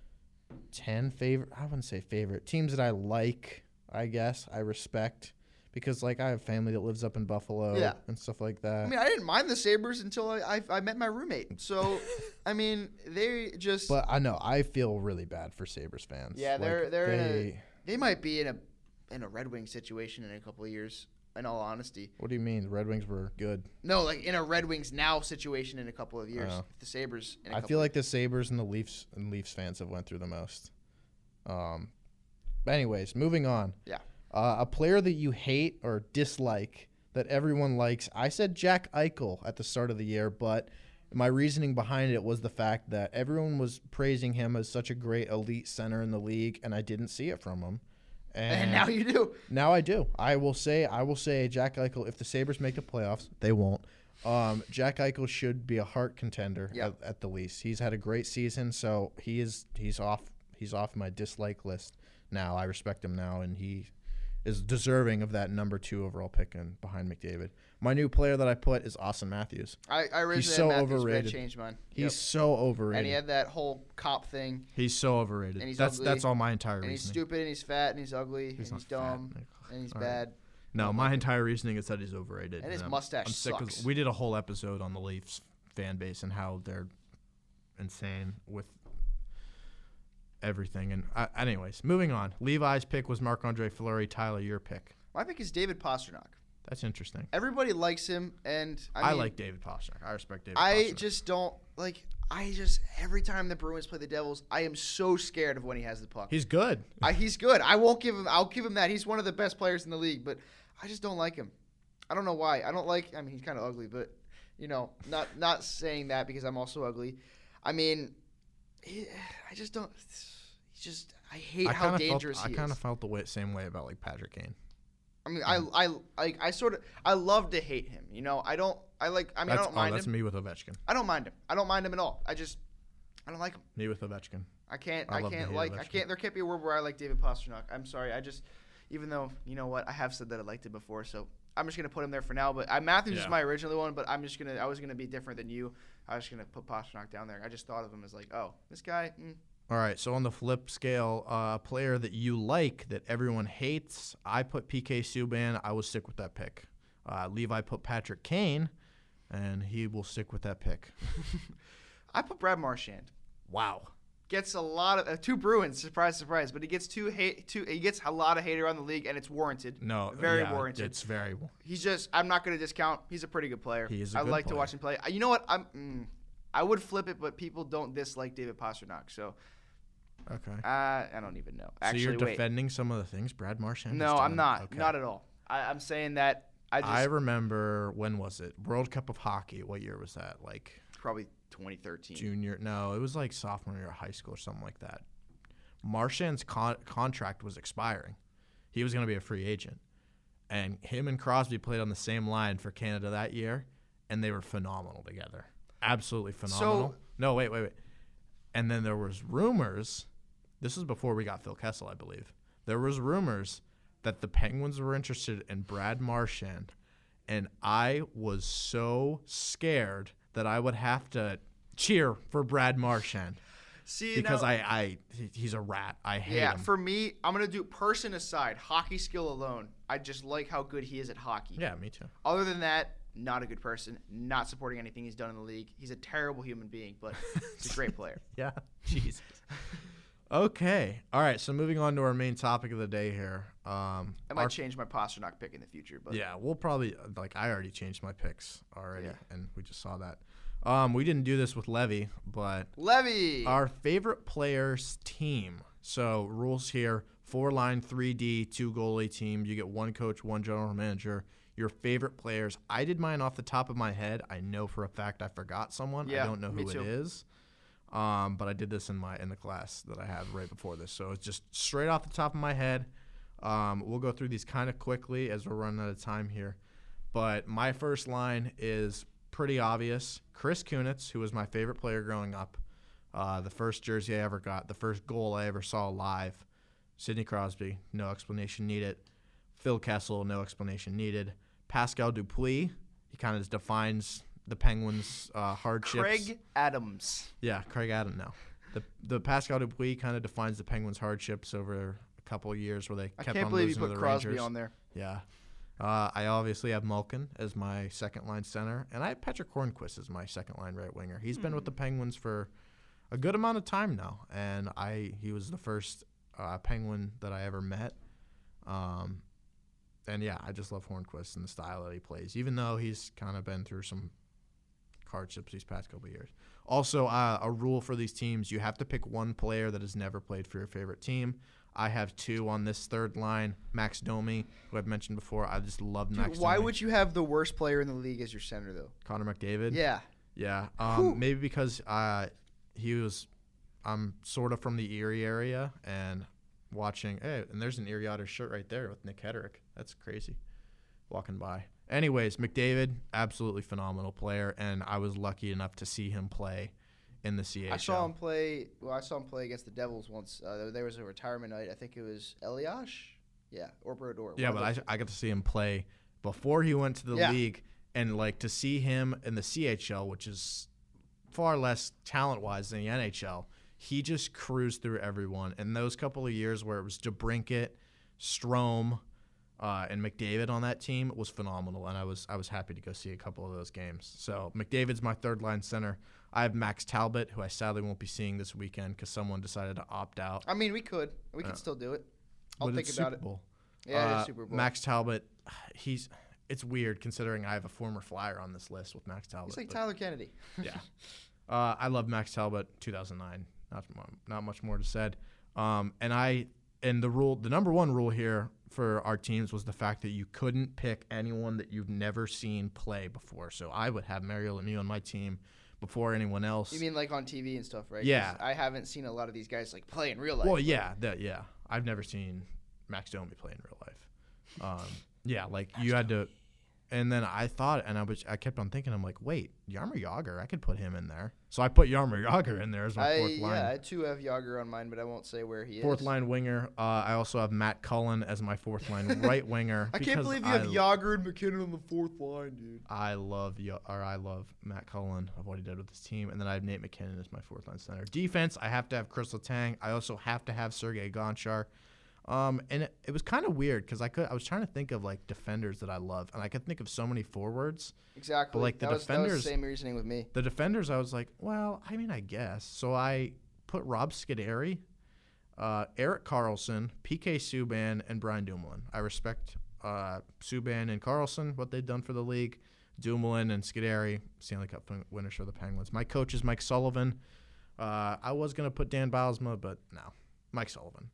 ten favorite I wouldn't say favorite teams that I like, I guess. I respect because like I have family that lives up in Buffalo Yeah. and stuff like that. I mean, I didn't mind the Sabres until I, I, I met my roommate. So, I mean, they just but I know I feel really bad for Sabres fans. yeah, they're Like, they're in they, a they might be in a in a Red Wing situation in a couple of years. In all honesty, What do you mean? The Red Wings were good. no, like in a Red Wings now situation in a couple of years. Oh. The Sabres. In a I couple feel of like the Sabres and the Leafs and Leafs fans have went through the most. Um, but anyways, moving on. Yeah. Uh, a player that you hate or dislike that everyone likes. I said Jack Eichel at the start of the year, but my reasoning behind it was the fact that everyone was praising him as such a great elite center in the league, and I didn't see it from him. And, and now you do. now I do. I will say, I will say, Jack Eichel. If the Sabres make the playoffs, they won't. Um, Jack Eichel should be a Hart contender Yep. at, at the least. He's had a great season, so he is he's off he's off my dislike list now. I respect him now, and he is deserving of that number two overall pick and behind McDavid. My new player that I put is Austin Matthews. I, I originally so had Matthews, but I overrated. changed mine. He's Yep. so overrated. And he had that whole cop thing. he's so overrated. And he's that's ugly. that's all my entire And he's reasoning. stupid, and he's fat, and he's ugly, and he's not fat. dumb, Like, and he's all right. bad. No, my entire reasoning is that he's overrated. And his I'm- mustache I'm sick 'cause sucks. we did a whole episode on the Leafs fan base and how they're insane with everything. And uh, anyways, moving on. Levi's pick was Marc-Andre Fleury. Tyler, your pick. My pick is David Pastrnak. That's interesting. Everybody likes him, and I, I, mean, like David Pastrnak. I respect David I Pastrnak. just don't like. I just every time the Bruins play the Devils, I am so scared of when he has the puck. He's good. I, he's good. I won't give him. I'll give him that. He's one of the best players in the league, but I just don't like him. I don't know why. I don't like. I mean, he's kind of ugly, but you know, not not saying that because I'm also ugly. I mean, he, I just don't. He's just. I hate I how kinda dangerous felt, he I kind is. of felt the way, same way about like Patrick Kane. I mean, I, I, I, I sort of, I love to hate him. You know, I don't, I like, I mean, That's, I don't oh, mind that's him. me with Ovechkin. I don't mind him. I don't mind him at all. I just, I don't like him. Me with Ovechkin. I can't, I I, love to can't hate like, I Ovechkin. can't. There can't be a world where I like David Pastrnak. I'm sorry. I just, even though you know what, I have said that I liked it before, so I'm just gonna put him there for now. But I, Matthews Yeah. is my original one, but I'm just gonna, I was gonna be different than you. I was gonna put Pastrnak down there. I just thought of him as like, oh, this guy. Mm. All right, so on the flip scale, uh, a player that you like that everyone hates, I put P K Subban. I will stick with that pick. Uh, Levi put Patrick Kane. and he will stick with that pick. I put Brad Marchand. Wow. Gets a lot of uh, two Bruins, surprise, surprise, but he gets two hate, two. He gets a lot of hate around the league, and it's warranted. No, very yeah, warranted. It's very. He's just. I'm not going to discount. He's a pretty good player. He is. A I good like player. to watch him play. You know what? I'm. Mm, I would flip it, but people don't dislike David Pastrnak, so. Okay. Uh, I don't even know. Actually, so you're wait. defending some of the things Brad Marchand. No, is I'm doing? not. Okay. Not at all. I, I'm saying that I just I remember, when was it? World Cup of Hockey. What year was that? Like probably twenty thirteen. junior? No, it was like sophomore year of high school or something like that. Marchand's con- contract was expiring. He was going to be a free agent. And him and Crosby played on the same line for Canada that year, and they were phenomenal together. Absolutely phenomenal. So- no, wait, wait, wait. And then there was rumors. This was before we got Phil Kessel, I believe. There was rumors that the Penguins were interested in Brad Marchand, and I was so scared that I would have to cheer for Brad Marchand. See, Because now, I, I, he- he's a rat. I hate yeah, him. for me, I'm gonna do person aside, hockey skill alone. I just like how good he is at hockey. yeah, me too. Other than that, not a good person. Not supporting anything he's done in the league. He's a terrible human being, but he's a great player. Yeah, Jesus. Okay, all right. So moving on to our main topic of the day here. Um, I might our- change my Pastrnak pick in the future, but Yeah, we'll probably like I already changed my picks already, Yeah. and we just saw that. Um, we didn't do this with Levy, but Levy. our favorite players team. So rules here: four line, three D, two goalie team. You get one coach, one general manager. Your favorite players. I did mine off the top of my head. I know for a fact I forgot someone. Yeah, I don't know me who too. it is. Um, but I did this in my in the class that I had right before this. So it's just straight off the top of my head. Um, we'll go through these kind of quickly as we're running out of time here. But my first line is pretty obvious. Chris Kunitz, who was my favorite player growing up. Uh, the first jersey I ever got, the first goal I ever saw live. Sidney Crosby, no explanation needed. Phil Kessel, no explanation needed. Pascal Dupuis, he kind of defines the Penguins' uh, hardships. Craig Adams. Yeah, Craig Adams. No, the the Pascal Dupuis kind of defines the Penguins' hardships over a couple of years where they I kept can't on believe you losing to put the Crosby Rangers. on there. Yeah. Uh, I obviously have Malkin as my second line center, and I have Patrick Hornquist as my second line right winger. He's been with the Penguins for a good amount of time now, and I he was the first uh, Penguin that I ever met. Um, and yeah, I just love Hornquist and the style that he plays, even though he's kind of been through some hardships these past couple of years. Also, uh, a rule for these teams: you have to pick one player that has never played for your favorite team. I have two on this third line. Max Domi, who I've mentioned before. I just love Dude, Max why Domi. would you have the worst player in the league as your center, though? Connor McDavid? Yeah. Yeah. Whew. Um, maybe because uh, he was I'm sort of from the Erie area and watching. Hey, and there's an Erie Otters shirt right there with Nick Hedrick. That's crazy. Walking by. Anyways, McDavid, absolutely phenomenal player, and I was lucky enough to see him play in the C H L. I saw him play. Well, I saw him play against the Devils once. Uh, there was a retirement night. I think it was Elias. Yeah, or Brodeur. Yeah, one but of those. I, I got to see him play before he went to the Yeah. league, and like to see him in the C H L, which is far less talent-wise than the N H L. He just cruised through everyone. And those couple of years where it was DeBrincat, Strome, uh, and McDavid on that team was phenomenal, and I was I was happy to go see a couple of those games. So McDavid's my third line center. I have Max Talbot, who I sadly won't be seeing this weekend because someone decided to opt out. I mean, we could. We could Uh, still do it. I'll but think it's about Super it. Bowl. Yeah, it Uh, is Super Bowl. Max Talbot, he's it's weird considering I have a former Flyer on this list with Max Talbot. He's like but- Tyler Kennedy. yeah. Uh, I love Max Talbot, two thousand nine. Not mu- not much more to said. Um, and I and the rule, the number one rule here for our teams was the fact that you couldn't pick anyone that you've never seen play before. So I would have Mario Lemieux on my team before anyone else. You mean like on T V and stuff, right? 'Cause Yeah. I haven't seen a lot of these guys like play in real life. Well, yeah, that yeah. I've never seen Max Domi play in real life. Um, yeah, like you had to. And then I thought, and I was, I kept on thinking, I'm like, wait, Yarmer Yager, I could put him in there. So I put Yarmer Yager in there as my I, fourth line. yeah, I too have Yager on mine, but I won't say where he Fourth is. line winger. Uh, I also have Matt Cullen as my fourth line right winger. I can't because believe you I, have Yager and McKinnon on the fourth line, dude. I love Ya- or I love Matt Cullen of what he did with his team, and then I have Nate McKinnon as my fourth line center. Defense, I have to have Chris Letang. I also have to have Sergei Gonchar. Um, and it, it was kind of weird because I could I was trying to think of like defenders that I love, and I could think of so many forwards. Exactly. But like the that was, defenders, that was the same reasoning with me. The defenders, I was like, well, I mean, I guess. So I put Rob Scuderi, uh, Erik Karlsson, P K Subban, and Brian Dumoulin. I respect uh, Subban and Karlsson, what they've done for the league. Dumoulin and Scuderi, Stanley Cup winners for the Penguins. My coach is Mike Sullivan. Uh, I was going to put Dan Bylsma, but no, Mike Sullivan.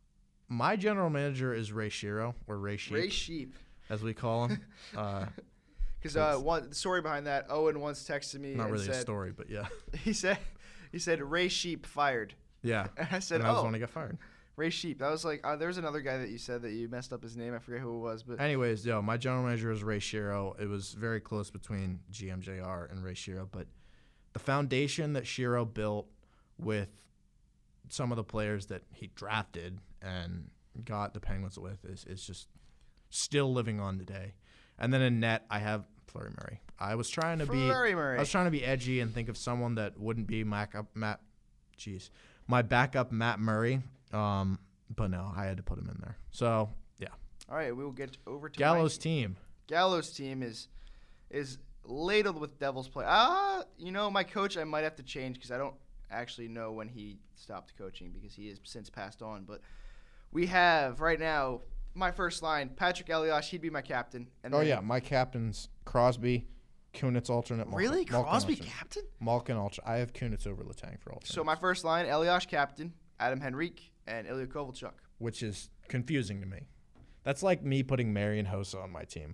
My general manager is Ray Shero, or Ray Sheep, Ray Sheep, as we call him. Because uh, uh, one the story behind that, Owen once texted me. Not and really said, a story, but yeah. He said, he said Ray Sheep fired. Yeah. And I said, and I was oh, when he got fired. Ray Sheep. That was like, uh, there was another guy that you said that you messed up his name. I forget who it was, but anyways, yo, my general manager is Ray Shero. It was very close between G M J R and Ray Shero, but the foundation that Shero built with some of the players that he drafted and got the Penguins with is is just still living on today. And then in net, I have Fleury Murray. I was trying to Fleury be Murray. I was trying to be edgy and think of someone that wouldn't be Mac up Matt. Jeez, my backup Matt Murray. Um, but no, I had to put him in there. So yeah. All right, we will get over to Gallo's my team. Gallo's team is is ladled with Devils play. Ah, you know, my coach I might have to change because I don't actually know when he stopped coaching because he has since passed on. But we have right now my first line, Patrick Elias. He'd be my captain. And Oh then, yeah, my captain's Crosby, Kunitz alternate. Malkin, really, Malkin Crosby alternate. captain? Malkin alternate. I have Kunitz over Letang for alternate. So my first line, Elias captain, Adam Henrique, and Ilya Kovalchuk. Which is confusing to me. That's like me putting Marian Hossa on my team.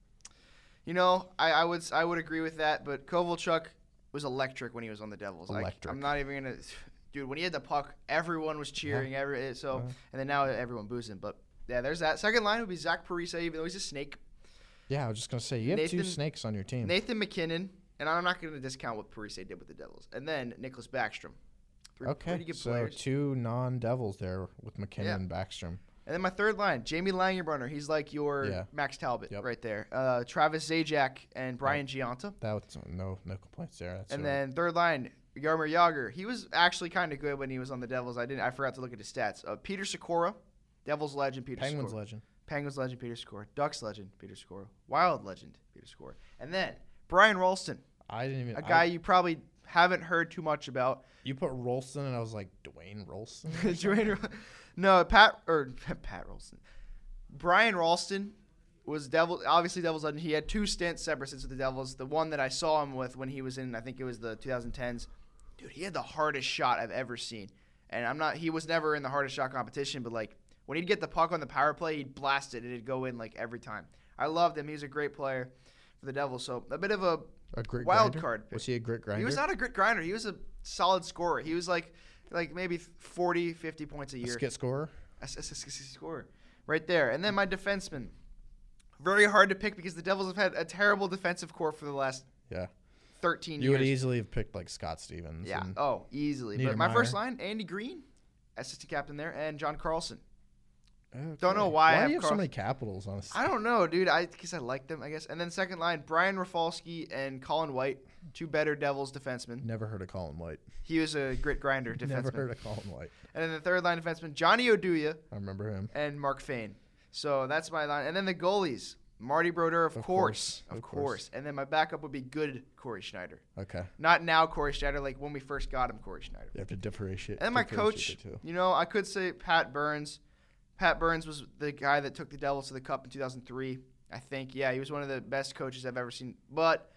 You know, I, I would I would agree with that, but Kovalchuk was electric when he was on the Devils. Electric. I, I'm not even gonna, dude. When he had the puck, everyone was cheering. Yeah. Every so, Yeah. and then now everyone boos him. But yeah, there's that. Second line would be Zach Parise, even though he's a snake. Yeah, I was just gonna say you have Nathan- two snakes on your team. Nathan McKinnon, and I'm not gonna discount what Parise did with the Devils. And then Nicholas Backstrom. Three okay, pretty good so players. two non-Devils there with McKinnon Yeah. and Backstrom. And then my third line, Jamie Langenbrunner. He's like your Yeah. Max Talbot Yep. right there. Uh, Travis Zajac and Brian Giunta. That was no no complaints there. That's And all right. then third line, Yarmer Yager. He was actually kind of good when he was on the Devils. I didn't. I forgot to look at his stats. Uh, Peter Sikora, Devils legend. Peter Penguins Sikora. legend. Penguins legend. Peter Sikora. Ducks legend. Peter Sikora. Wild legend. Peter Sikora. And then Brian Rolston, I didn't even. a guy I, you probably haven't heard too much about. you put Rolston, and I was like Dwayne Rolston. Dwayne Ro- no, Pat or Pat Rolston. Brian Ralston was Devil, obviously Devils legend. He had two stints, separate stints with the Devils. The one that I saw him with when he was in, I think it was the twenty tens. Dude, he had the hardest shot I've ever seen. And I'm not, he was never in the hardest shot competition, but like when he'd get the puck on the power play, he'd blast it and it'd go in like every time. I loved him. He was a great player for the Devils. So a bit of a A grit wild grinder? card pick. Was he a grit grinder? He was not a grit grinder. He was a solid scorer. He was like like maybe forty, fifty points a a year. skit scorer. A s- s- s- s- scorer. Right there. And then my defenseman. Very hard to pick because the Devils have had a terrible defensive core for the last Yeah. thirteen You years. would easily have picked like Scott Stevens. Yeah. and- Oh, easily. But my Niedermeyer. first line, Andy Green, assistant captain there, and John Carlson. Okay. Don't know why I Why have do you have so Carl- many capitals on? I don't know, dude. I because I like them, I guess. And then second line, Brian Rafalski and Colin White, two better Devils defensemen. Never heard of Colin White. He was a grit grinder Never defenseman. heard of Colin White. And then the third line defenseman, Johnny Oduya I remember him. and Mark Fain. So that's my line. And then the goalies, Marty Brodeur, of, Of course, course, of, of course. course. And then my backup would be good Corey Schneider. Okay. Not now Corey Schneider, like when we first got him, Corey Schneider. You have to differentiate. And then my differentiate coach, the two. you know, I could say Pat Burns. Pat Burns was the guy that took the Devils to the Cup in two thousand three. I think, yeah, he was one of the best coaches I've ever seen. But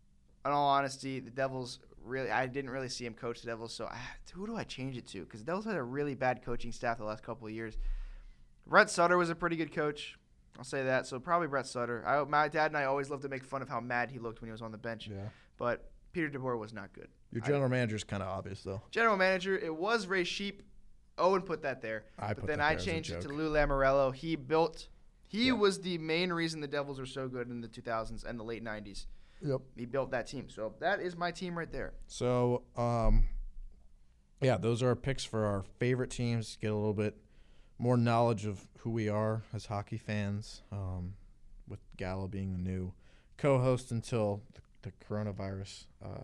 in all honesty, the Devils really, I didn't really see him coach the Devils. So I, who do I change it to? Because the Devils had a really bad coaching staff the last couple of years. Brett Sutter was a pretty good coach. I'll say that. So probably Brett Sutter. I, my dad and I always loved to make fun of how mad he looked when he was on the bench. Yeah. But Peter DeBoer was not good. Your I- general manager is kind of obvious though. General manager, it was Ray Sheep. Owen put that there. I but put then that I there as a changed it to joke. Lou Lamoriello. He built he Yeah. was the main reason the Devils were so good in the two thousands and the late nineties. Yep. He built that team. So that is my team right there. So, um, yeah, those are our picks for our favorite teams. Get a little bit more knowledge of who we are as hockey fans. Um, with Gallo being the new co-host until the, the coronavirus uh,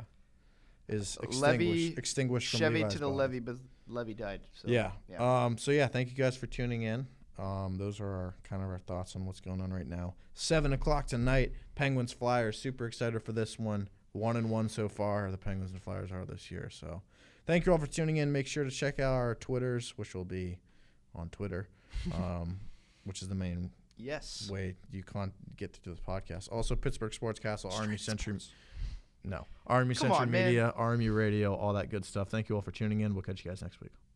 is extinguished, Levy, extinguished from Chevy Levi's to the body. levy, but Levy died. So, Yeah. yeah. Um. So yeah, thank you guys for tuning in. Um, those are our kind of our thoughts on what's going on right now. Seven o'clock tonight. Penguins Flyers. Super excited for this one. One and one so far. The Penguins and Flyers are this year. So, thank you all for tuning in. Make sure to check out our Twitters, which will be on Twitter, um, which is the main Yes. way you can't get to this podcast. Also, Pittsburgh Sports Castle, R M U Century. Sports. No, R M U Come Century on, man. Media, R M U Radio, all that good stuff. Thank you all for tuning in. We'll catch you guys next week.